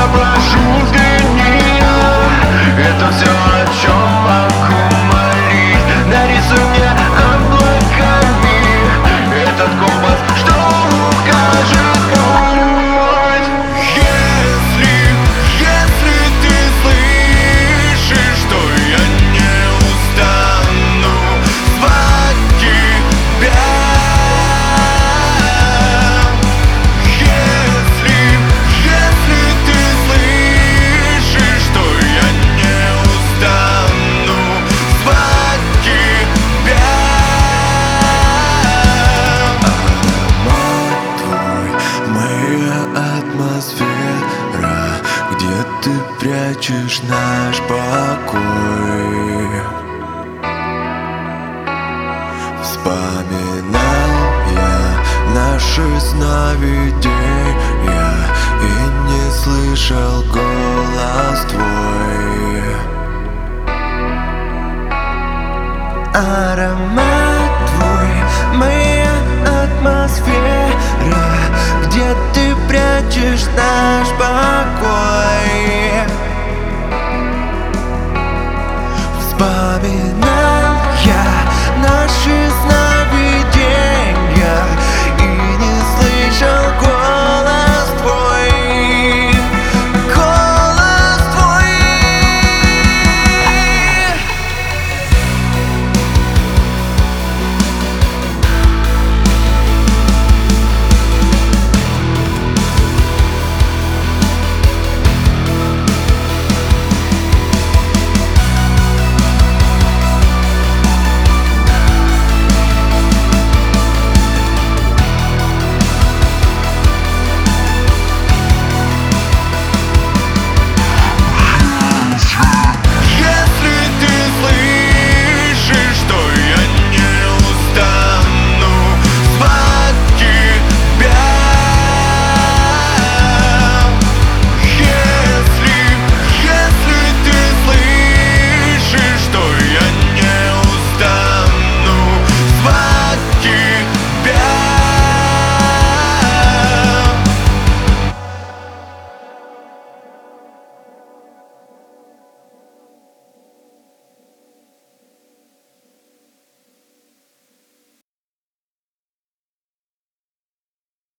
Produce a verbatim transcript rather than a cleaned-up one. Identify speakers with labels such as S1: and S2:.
S1: я прошу, взгляни. Это все, о чем могу молить. Нарисуй мне облаками этот компас, что укажет путь. Если, если ты слышишь, что я не устану звать тебя. Если, если ты слышишь, что я не устану звать тебя. Аромат твой, моя атмосфера, где ты прячешь наш покой. Вспоминал я наши сновидения и не слышал голос твой. Аромат твой, моя атмосфера, где ты прячешь наш покой.